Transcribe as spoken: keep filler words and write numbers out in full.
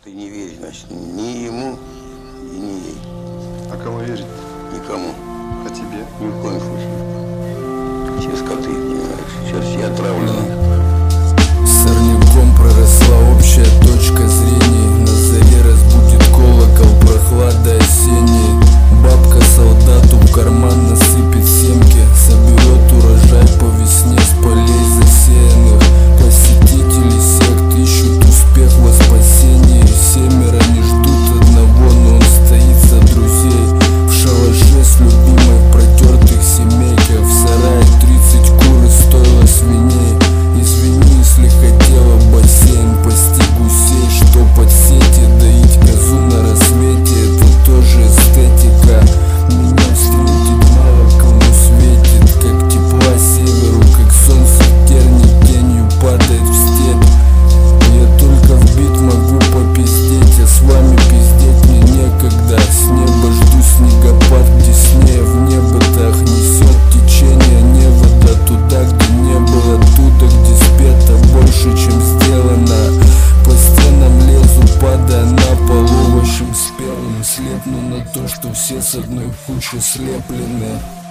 Ты не веришь, значит, ни ему и ни ей. А кому верить? Никому. А тебе? Ни в коем случае. Все скоты, понимаешь, сейчас все отравлены. Сорняком проросла общая точка зрения. На заре разбудит колокол прохлады осенней. Бабка солдату в карман насыпет семки, соберет урожай по весне с полей засеянных. Посетители сект ищут успех во спасении. Семеро не ждут одного, но он стоит за друзей. В шалаше с любимой в протертых семейках. В сарае тридцать кур и стойло свиней. Извини, если хотела бассейн пасти гусей, штопать сети, доить козу на рассвете. Это тоже эстетика. Меня встретить мало кому светит. Как тепла северу, как солнце тернит, тенью падает в степь. Я только в бит могу попиздеть, а с вами пиздеть мне некогда. С неба жду снегопад, где снег в небо-тах несет течение невода. Туда, где не было, туда, где спето больше, чем сделано. По стенам лезу, падая на пол овощем спелым. Слепну на то, что все с одной кучи слеплены.